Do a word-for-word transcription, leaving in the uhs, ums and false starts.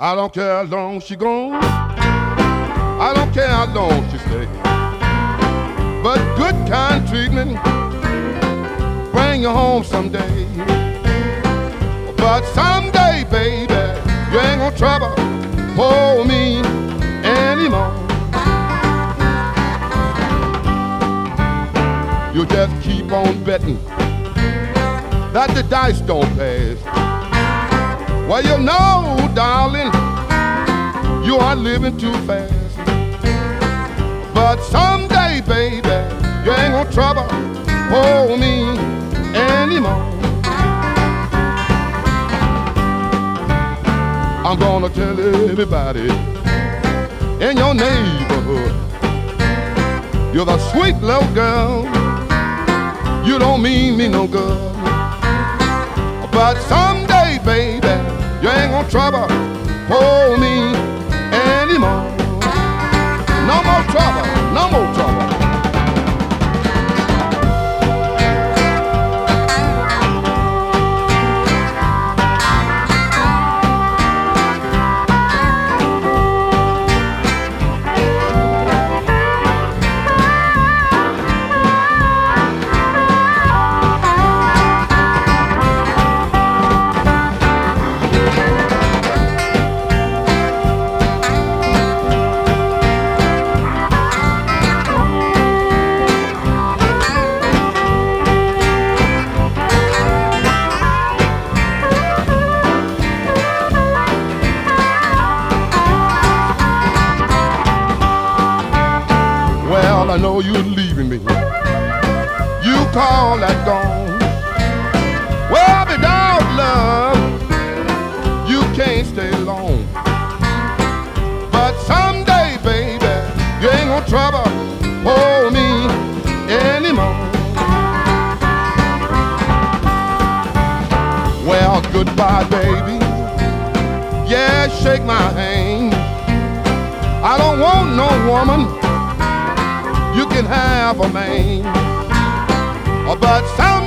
I don't care how long she gone, I don't care how long she stay, but good kind treatment bring you home someday. But someday, baby, you ain't gonna trouble for me anymore. You just keep on betting that the dice don't pass. Well, you know, darling, you are living too fast. But someday, baby, you ain't gonna trouble for me anymore. I'm gonna tell everybody in your neighborhood you're the sweet little girl. You don't mean me no good. But someday, baby, you ain't gonna trouble for me anymore. No more trouble, no more trouble. I know you're leaving me. You call that gone. Well, without love, you can't stay long. But someday, baby, you ain't gonna trouble for me anymore. Well, goodbye, baby. Yeah, shake my hand. I don't want no woman. You can have a man, but some